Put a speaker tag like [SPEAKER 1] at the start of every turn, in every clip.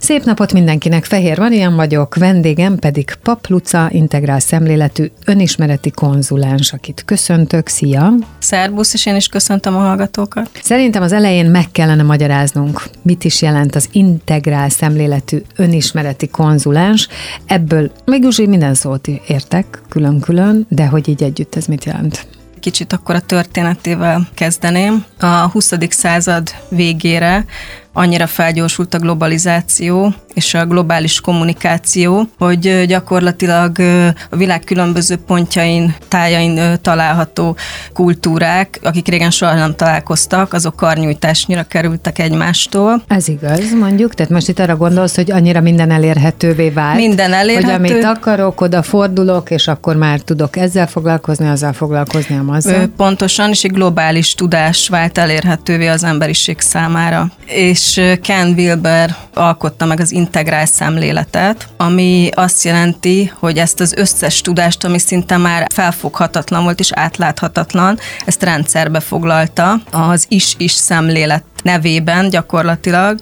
[SPEAKER 1] Szép napot mindenkinek, Fehér Marian vagyok, vendégem pedig Papp Luca, integrál szemléletű önismereti konzulens, akit köszöntök. Szia!
[SPEAKER 2] Szerbusz, és én is köszöntöm a hallgatókat.
[SPEAKER 1] Szerintem az elején meg kellene magyaráznunk, mit is jelent az integrál szemléletű önismereti konzulens. Ebből mégis minden szót értek külön-külön, de hogy így együtt ez mit jelent?
[SPEAKER 2] Kicsit akkor a történetével kezdeném. A 20. század végére annyira felgyorsult a globalizáció és a globális kommunikáció, hogy gyakorlatilag a világ különböző pontjain, tájain található kultúrák, akik régen soha nem találkoztak, azok karnyújtásnyira kerültek egymástól.
[SPEAKER 1] Ez igaz, mondjuk? Tehát most itt arra gondolsz, hogy annyira minden elérhetővé vált?
[SPEAKER 2] Minden elérhető.
[SPEAKER 1] Hogy amit akarok, oda fordulok, és akkor már tudok ezzel foglalkozni, azzal foglalkozni, amazzal.
[SPEAKER 2] Pontosan, és egy globális tudás vált elérhetővé az emberiség számára. És Ken Wilber alkotta meg az integrál szemléletet, ami azt jelenti, hogy ezt az összes tudást, ami szinte már felfoghatatlan volt és átláthatatlan, ezt rendszerbe foglalta az is szemlélet nevében gyakorlatilag,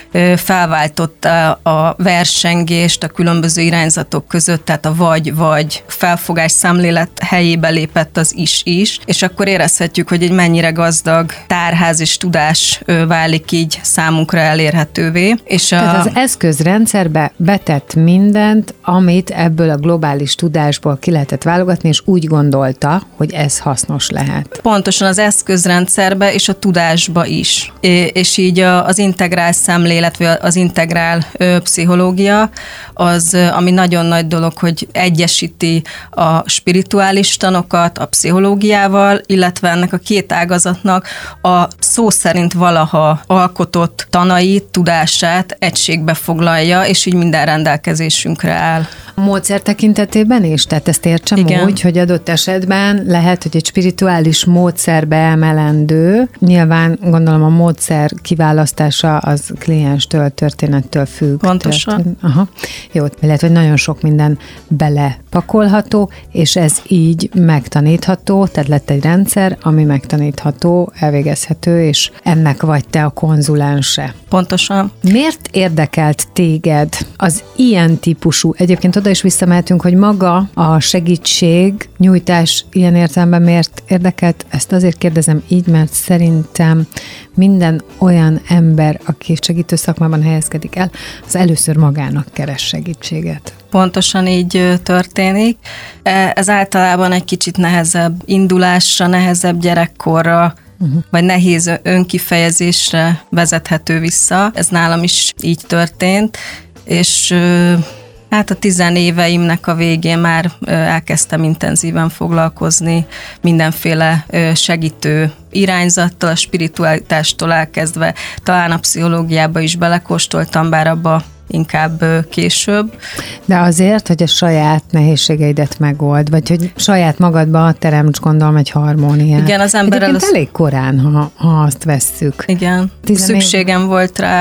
[SPEAKER 2] felváltotta a versengést a különböző irányzatok között, tehát a vagy felfogás szemlélet helyébe lépett az is, és akkor érezhetjük, hogy egy mennyire gazdag tárház és tudás válik így számunkra elérhetővé. És
[SPEAKER 1] tehát az eszközrendszerbe betett mindent, amit ebből a globális tudásból ki lehetett válogatni, és úgy gondolta, hogy ez hasznos lehet.
[SPEAKER 2] Pontosan az eszközrendszerbe és a tudásba is. És így az integrál szemlélet, vagy az integrál pszichológia az, ami nagyon nagy dolog, hogy egyesíti a spirituális tanokat a pszichológiával, illetve ennek a két ágazatnak a szó szerint valaha alkotott tanait, tudását egységbe foglalja, és így minden rendelkezésünkre áll.
[SPEAKER 1] A módszer tekintetében is? Tehát ezt értsem úgy, hogy adott esetben lehet, hogy egy spirituális módszerbe emelendő. Nyilván gondolom a módszer kiválasztása az klienstől, történettől függ.
[SPEAKER 2] Pontosan.
[SPEAKER 1] Aha. Jó, lehet, hogy nagyon sok minden belepakolható, és ez így megtanítható, tehát lett egy rendszer, ami megtanítható, elvégezhető, és ennek vagy te a konzulense.
[SPEAKER 2] Pontosan.
[SPEAKER 1] Miért érdekelt téged az ilyen típusú, egyébként oda is visszamehetünk, hogy maga a segítség, nyújtás ilyen értelemben miért érdekelt? Ezt azért kérdezem így, mert szerintem minden olyan ember, aki segítő szakmában helyezkedik el, az először magának keres segítséget.
[SPEAKER 2] Pontosan így történik. Ez általában egy kicsit nehezebb indulásra, nehezebb gyerekkorra, vagy nehéz önkifejezésre vezethető vissza. Ez nálam is így történt, és hát a 10 éveimnek a végén már elkezdtem intenzíven foglalkozni mindenféle segítő irányzattal, a spiritualitástól elkezdve, talán a pszichológiába is belekóstoltam, bár abba inkább később.
[SPEAKER 1] De azért, hogy a saját nehézségeidet megold, vagy hogy saját magadba teremts, gondolom, egy harmóniát.
[SPEAKER 2] Igen, az ember
[SPEAKER 1] egyébként elég korán, ha azt vesszük.
[SPEAKER 2] Igen, szükségem volt rá,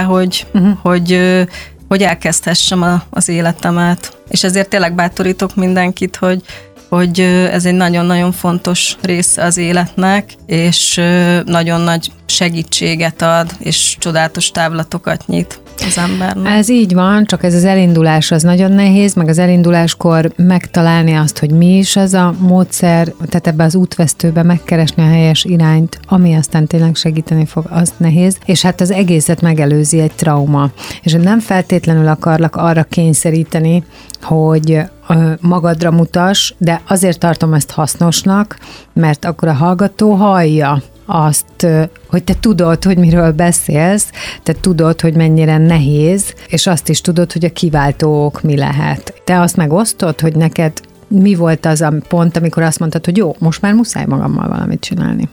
[SPEAKER 2] hogy elkezdhessem az életemet. És ezért tényleg bátorítok mindenkit, hogy ez egy nagyon-nagyon fontos része az életnek, és nagyon nagy segítséget ad, és csodálatos távlatokat nyit az embernek.
[SPEAKER 1] Ez így van, csak ez az elindulás az nagyon nehéz, meg az elinduláskor megtalálni azt, hogy mi is ez a módszer, tehát ebbe az útvesztőbe megkeresni a helyes irányt, ami aztán tényleg segíteni fog, az nehéz, és hát az egészet megelőzi egy trauma. És nem feltétlenül akarlak arra kényszeríteni, hogy magadra mutass, de azért tartom ezt hasznosnak, mert akkor a hallgató hallja azt, hogy te tudod, hogy miről beszélsz, te tudod, hogy mennyire nehéz, és azt is tudod, hogy a kiváltó ok mi lehet. Te azt megosztod, hogy neked mi volt az a pont, amikor azt mondtad, hogy jó, most már muszáj magammal valamit csinálni?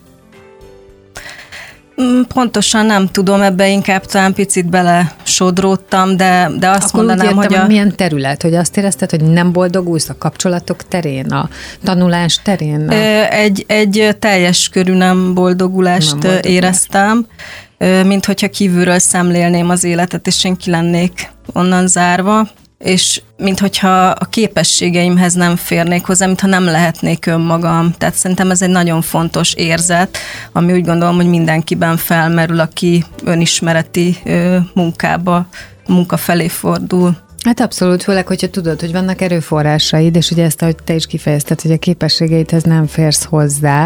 [SPEAKER 2] Pontosan nem tudom, ebbe inkább talán picit belesodródtam, de azt
[SPEAKER 1] akkor
[SPEAKER 2] mondanám,
[SPEAKER 1] úgy értem,
[SPEAKER 2] hogy
[SPEAKER 1] milyen terület, hogy azt érezted, hogy nem boldogulsz a kapcsolatok terén, a tanulás terén?
[SPEAKER 2] Egy teljes körű nem boldogulást éreztem, mint hogyha kívülről szemlélném az életet, és én ki lennék onnan zárva. és minthogyha a képességeimhez nem férnék hozzá, mintha nem lehetnék önmagam. Tehát szerintem ez egy nagyon fontos érzet, ami úgy gondolom, hogy mindenkiben felmerül, aki önismereti munkába munka felé fordul.
[SPEAKER 1] Hát abszolút, főleg, hogyha tudod, hogy vannak erőforrásaid, és ugye ezt, ahogy te is kifejezted, hogy a képességeidhez nem férsz hozzá,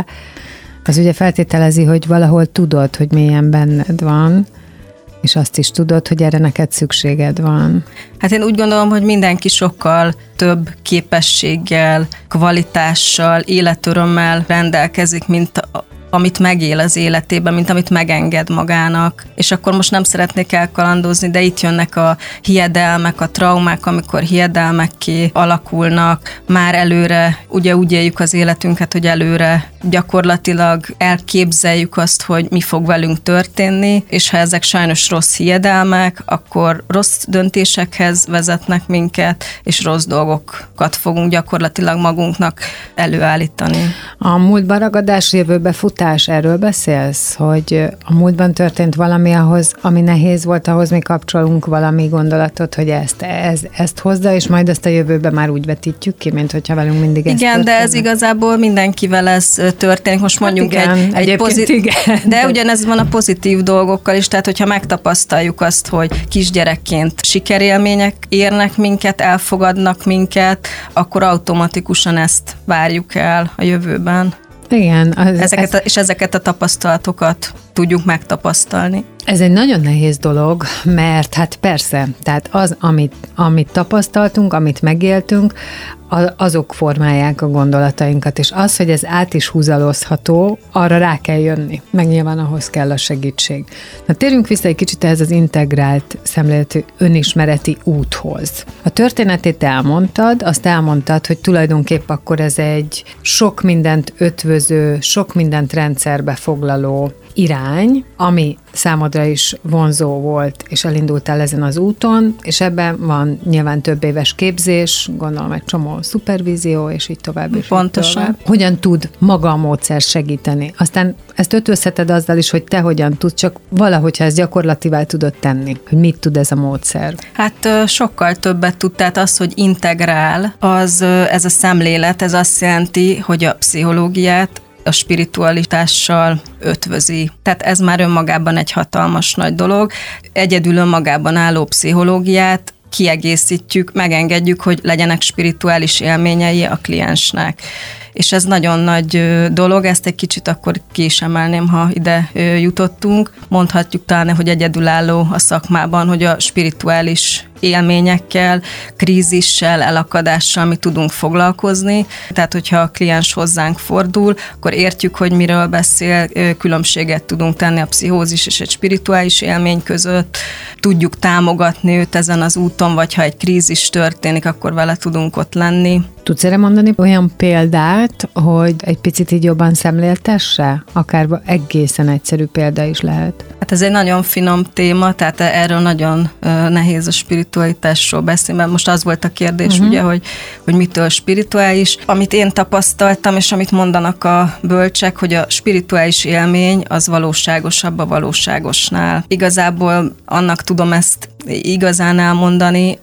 [SPEAKER 1] az ugye feltételezi, hogy valahol tudod, hogy milyen benned van, és azt is tudod, hogy erre neked szükséged van.
[SPEAKER 2] Hát én úgy gondolom, hogy mindenki sokkal több képességgel, kvalitással, életörömmel rendelkezik, mint amit megél az életében, mint amit megenged magának. És akkor most nem szeretnék elkalandozni, de itt jönnek a hiedelmek, a traumák, amikor hiedelmekké alakulnak, már előre, ugye úgy éljük az életünket, hogy előre gyakorlatilag elképzeljük azt, hogy mi fog velünk történni, és ha ezek sajnos rossz hiedelmek, akkor rossz döntésekhez vezetnek minket, és rossz dolgokat fogunk gyakorlatilag magunknak előállítani.
[SPEAKER 1] A múltban ragadás, jövőbe futás, erről beszélsz, hogy a múltban történt valami ahhoz, ami nehéz volt, ahhoz mi kapcsolunk valami gondolatot, hogy ezt hozza, és majd ezt a jövőben már úgy vetítjük ki, mint hogyha velünk mindig ez
[SPEAKER 2] igen,
[SPEAKER 1] történne.
[SPEAKER 2] de ez igazából mindenkivel ez történik. Most mondjuk egy pozitív... De ugyanez van a pozitív dolgokkal is, tehát hogyha megtapasztaljuk azt, hogy kisgyerekként sikerélmények érnek minket, elfogadnak minket, akkor automatikusan ezt várjuk el a jövőben.
[SPEAKER 1] Igen.
[SPEAKER 2] Ezeket a tapasztalatokat tudjuk megtapasztalni.
[SPEAKER 1] Ez egy nagyon nehéz dolog, mert hát persze, tehát az, amit tapasztaltunk, amit megéltünk, azok formálják a gondolatainkat, és az, hogy ez át is húzalozható, arra rá kell jönni, meg nyilván ahhoz kell a segítség. Na térjünk vissza egy kicsit ehhez az integrált szemléletű önismereti úthoz. A történetét elmondtad, azt elmondtad, hogy tulajdonképp akkor ez egy sok mindent ötvöző, sok mindent rendszerbe foglaló irány, ami számodra is vonzó volt, és elindultál ezen az úton, és ebben van nyilván több éves képzés, gondolom egy csomó szupervízió, és így tovább. És
[SPEAKER 2] pontosan.
[SPEAKER 1] Tovább. Hogyan tud maga a módszer segíteni? Aztán ezt ötvözheted azzal is, hogy te hogyan tudsz, csak valahogy, ha ezt gyakorlatívá tudod tenni, hogy mit tud ez a módszer?
[SPEAKER 2] Hát sokkal többet tud, tehát az, hogy integrál, ez a szemlélet, ez azt jelenti, hogy a pszichológiát a spiritualitással ötvözi. Tehát ez már önmagában egy hatalmas nagy dolog. Egyedül önmagában álló pszichológiát kiegészítjük, megengedjük, hogy legyenek spirituális élményei a kliensnek. És ez nagyon nagy dolog, ezt egy kicsit akkor ki is emelném, ha ide jutottunk. Mondhatjuk talán, hogy egyedülálló a szakmában, hogy a spirituális élményekkel, krízissel, elakadással mi tudunk foglalkozni. Tehát, hogyha a kliens hozzánk fordul, akkor értjük, hogy miről beszél, különbséget tudunk tenni a pszichózis és egy spirituális élmény között, tudjuk támogatni őt ezen az úton, vagy ha egy krízis történik, akkor vele tudunk ott lenni.
[SPEAKER 1] Tudsz erre mondani olyan példát, hogy egy picit így jobban szemléltesse? Akár egészen egyszerű példa is lehet.
[SPEAKER 2] Hát ez egy nagyon finom téma, tehát erről nagyon nehéz a spiritualitásról beszélni, mert most az volt a kérdés, ugye, hogy mitől spirituális. Amit én tapasztaltam, és amit mondanak a bölcsek, hogy a spirituális élmény az valóságosabb a valóságosnál. Igazából annak tudom ezt igazán elmondani,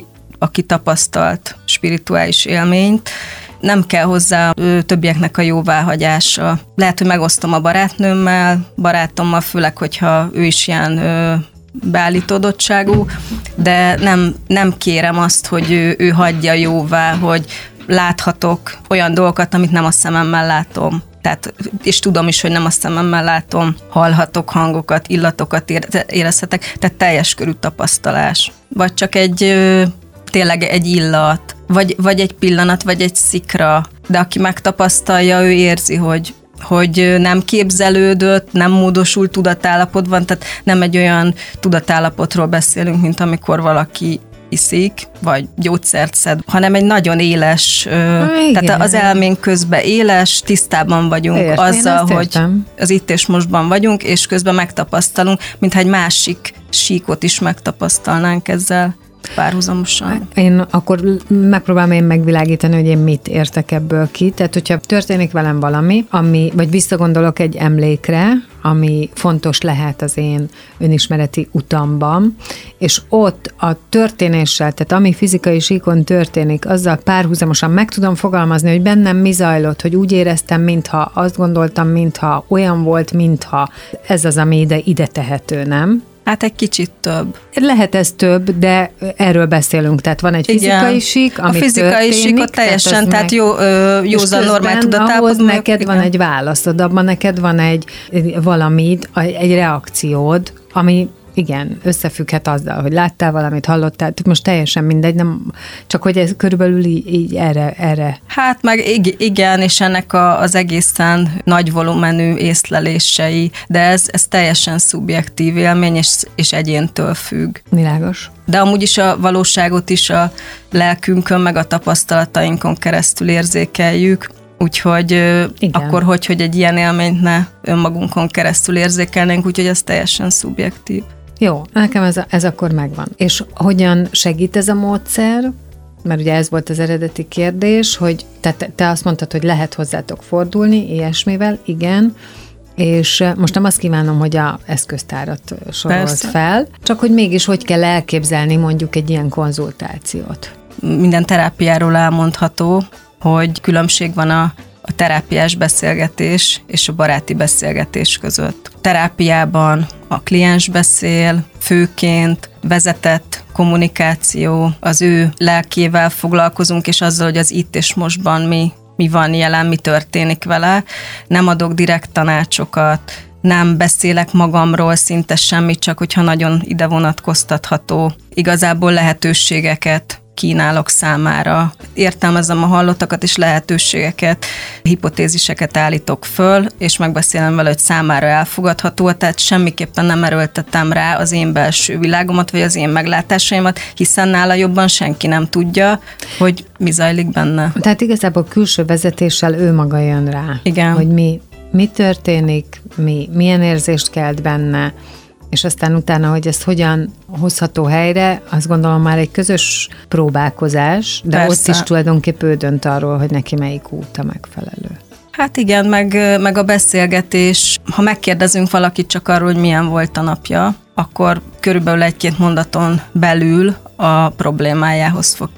[SPEAKER 2] aki tapasztalt spirituális élményt, nem kell hozzá többieknek a jóváhagyása. Lehet, hogy megosztom a barátommal, főleg, hogyha ő is ilyen beállítódottságú, de nem kérem azt, hogy ő hagyja jóvá, hogy láthatok olyan dolgokat, amit nem a szememmel látom. Tehát, és tudom is, hogy nem a szememmel látom, hallhatok hangokat, illatokat érezhetek, tehát teljes körű tapasztalás. Vagy csak tényleg egy illat, vagy egy pillanat, vagy egy szikra, de aki megtapasztalja, ő érzi, hogy nem képzelődött, nem módosult tudatállapot van, tehát nem egy olyan tudatállapotról beszélünk, mint amikor valaki iszik, vagy gyógyszert szed, hanem egy nagyon éles, tehát az elménk közben éles, tisztában vagyunk azzal, hogy az itt és mostban vagyunk, és közben megtapasztalunk, mintha egy másik síkot is megtapasztalnánk ezzel párhuzamosan.
[SPEAKER 1] Én akkor megpróbálom megvilágítani, hogy én mit értek ebből ki. Tehát, hogyha történik velem valami, vagy visszagondolok egy emlékre, ami fontos lehet az én önismereti utamban, és ott a történéssel, tehát ami fizikai síkon történik, azzal párhuzamosan meg tudom fogalmazni, hogy bennem mi zajlott, hogy úgy éreztem, mintha azt gondoltam, mintha olyan volt, mintha ez az, ami ide tehető, nem?
[SPEAKER 2] Hát egy kicsit több.
[SPEAKER 1] Lehet ez több, de erről beszélünk. Tehát van egy fizikai sík, ami
[SPEAKER 2] a fizikai síkot teljesen, tehát józan normál tudatában.
[SPEAKER 1] Ahhoz neked van egy válaszod, abban neked van egy valamid, egy reakciód, ami igen, összefügghet azzal, hogy láttál valamit, hallottál, most teljesen mindegy, nem, csak hogy ez körülbelül így erre.
[SPEAKER 2] Hát meg igen, és ennek az egészen nagy volumenű észlelései, de ez teljesen szubjektív élmény, és egyéntől függ.
[SPEAKER 1] Világos.
[SPEAKER 2] De amúgy is a valóságot is a lelkünkön, meg a tapasztalatainkon keresztül érzékeljük, úgyhogy akkor hogy egy ilyen élményt ne önmagunkon keresztül érzékelnénk, úgyhogy ez teljesen szubjektív.
[SPEAKER 1] Jó, nekem ez akkor megvan. És hogyan segít ez a módszer? Mert ugye ez volt az eredeti kérdés, hogy te azt mondtad, hogy lehet hozzátok fordulni ilyesmivel, igen, és most nem azt kívánom, hogy a eszköztárat sorolsz fel, csak hogy mégis hogy kell elképzelni mondjuk egy ilyen konzultációt.
[SPEAKER 2] Minden terápiáról elmondható, hogy különbség van a terápiás beszélgetés és a baráti beszélgetés között. Terápiában a kliens beszél, főként vezetett kommunikáció, az ő lelkével foglalkozunk, és azzal, hogy az itt és mostban mi van jelen, mi történik vele. Nem adok direkt tanácsokat, nem beszélek magamról szinte semmit, csak hogyha nagyon ide vonatkoztatható. Igazából lehetőségeket kínálok számára. Értelmezem a hallottakat és lehetőségeket, hipotéziseket állítok föl, és megbeszélem vele, hogy számára elfogadható, tehát semmiképpen nem erőltetem rá az én belső világomat, vagy az én meglátásaimat, hiszen nála jobban senki nem tudja, hogy mi zajlik benne.
[SPEAKER 1] Tehát igazából külső vezetéssel ő maga jön rá.
[SPEAKER 2] Igen.
[SPEAKER 1] Hogy mi történik, milyen érzést kelt benne, és aztán utána, hogy ez hogyan hozható helyre, azt gondolom már egy közös próbálkozás, de persze. Ott is tulajdonképp ő dönt arról, hogy neki melyik út a megfelelő.
[SPEAKER 2] Hát igen, meg a beszélgetés, ha megkérdezünk valakit csak arról, hogy milyen volt a napja, akkor körülbelül 1-2 mondaton belül a problémájához fog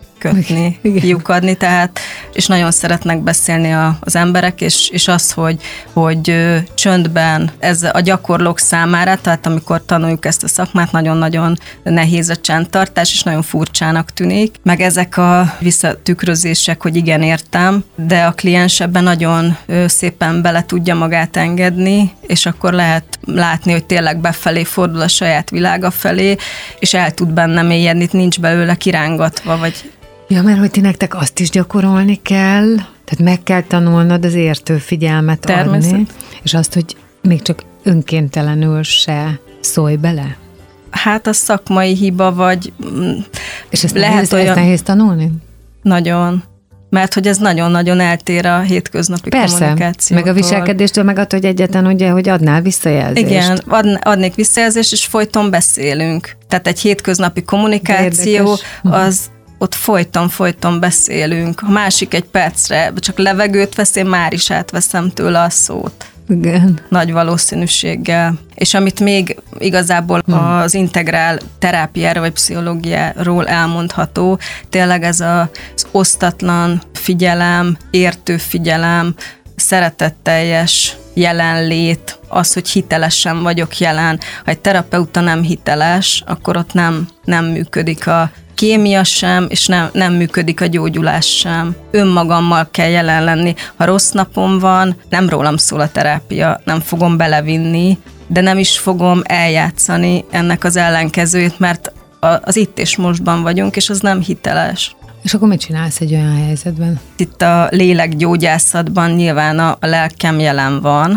[SPEAKER 2] kiukadni, tehát, és nagyon szeretnek beszélni az emberek, és az, hogy csöndben ez a gyakorlók számára, tehát amikor tanuljuk ezt a szakmát, nagyon-nagyon nehéz a csendtartás, és nagyon furcsának tűnik, meg ezek a visszatükrözések, hogy igen, értem, de a kliens ebben nagyon szépen bele tudja magát engedni, és akkor lehet látni, hogy tényleg befelé fordul a saját világa felé, és el tud benne mélyedni, nincs belőle kirángatva, vagy...
[SPEAKER 1] Ja, mert hogy ti nektek azt is gyakorolni kell, tehát meg kell tanulnod az értő figyelmet adni, és azt, hogy még csak önkéntelenül se szólj bele.
[SPEAKER 2] Hát a szakmai hiba, vagy
[SPEAKER 1] és ezt lehet nehéz tanulni?
[SPEAKER 2] Nagyon. Mert hogy ez nagyon-nagyon eltér a hétköznapi kommunikációtól.
[SPEAKER 1] Meg a viselkedéstől, meg attól, hogy egyetlen ugye, hogy adnál visszajelzést.
[SPEAKER 2] Igen, adnék visszajelzést, és folyton beszélünk. Tehát egy hétköznapi kommunikáció, az ott folyton beszélünk. Ha másik egy percre csak levegőt vesz, én már is átveszem tőle a szót.
[SPEAKER 1] Igen.
[SPEAKER 2] Nagy valószínűséggel. És amit még igazából az integrál terápiára vagy pszichológiáról elmondható, tényleg ez az osztatlan figyelem, értő figyelem, szeretetteljes jelenlét, az, hogy hitelesen vagyok jelen. Ha egy terapeuta nem hiteles, akkor ott nem működik a kémia sem, és nem működik a gyógyulás sem. Önmagammal kell jelen lenni. Ha rossz napom van, nem rólam szól a terápia, nem fogom belevinni, de nem is fogom eljátszani ennek az ellenkezőjét, mert az itt és mostban vagyunk, és az nem hiteles.
[SPEAKER 1] És akkor mit csinálsz egy olyan helyzetben?
[SPEAKER 2] Itt a lélekgyógyászatban nyilván a lelkem jelen van,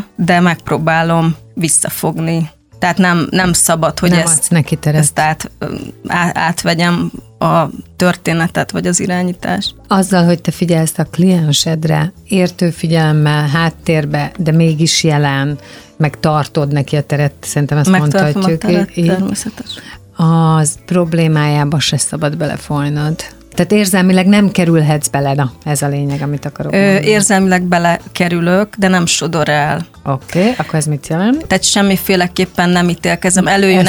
[SPEAKER 2] de visszafogni. Tehát nem szabad, hogy ezt átvegyem a történetet, vagy az irányítást.
[SPEAKER 1] Azzal, hogy te figyelsz a kliensedre, értő figyelemmel, háttérbe, de mégis jelen, meg tartod neki a teret, szerintem ezt mondhatjuk.
[SPEAKER 2] Megtartom a teret, természetes.
[SPEAKER 1] Az problémájába se szabad belefolynod. Tehát érzelmileg nem kerülhetsz bele, na, ez a lényeg, amit akarok mondani.
[SPEAKER 2] Érzelmileg belekerülök, de nem sodor el.
[SPEAKER 1] Oké, akkor ez mit jelent?
[SPEAKER 2] Tehát semmiféleképpen nem ítélkezem. Előjön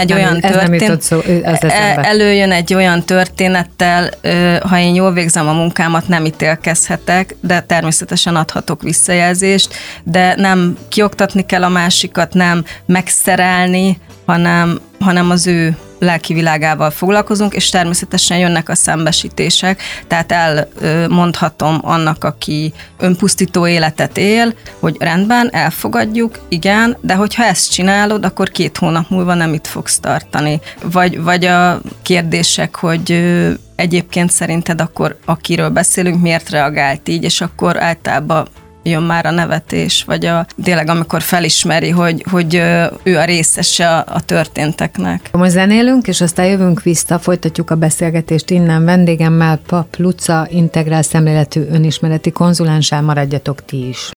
[SPEAKER 2] egy olyan történettel, ha én jól végzem a munkámat, nem ítélkezhetek, de természetesen adhatok visszajelzést, de nem kioktatni kell a másikat, nem megszerelni, hanem az ő lelki világával foglalkozunk, és természetesen jönnek a szembesítések, tehát elmondhatom annak, aki önpusztító életet él, hogy rendben, elfogadjuk, igen, de hogyha ezt csinálod, akkor 2 hónap múlva nem itt fogsz tartani. Vagy a kérdések, hogy egyébként szerinted akkor, akiről beszélünk, miért reagált így, és akkor általában jön már a nevetés, vagy tényleg amikor felismeri, hogy ő a részese a történteknek.
[SPEAKER 1] Most zenélünk, és aztán jövünk vissza, folytatjuk a beszélgetést innen. Vendégemmel Papp Luca, integrál szemléletű önismereti konzulenssel, maradjatok ti is.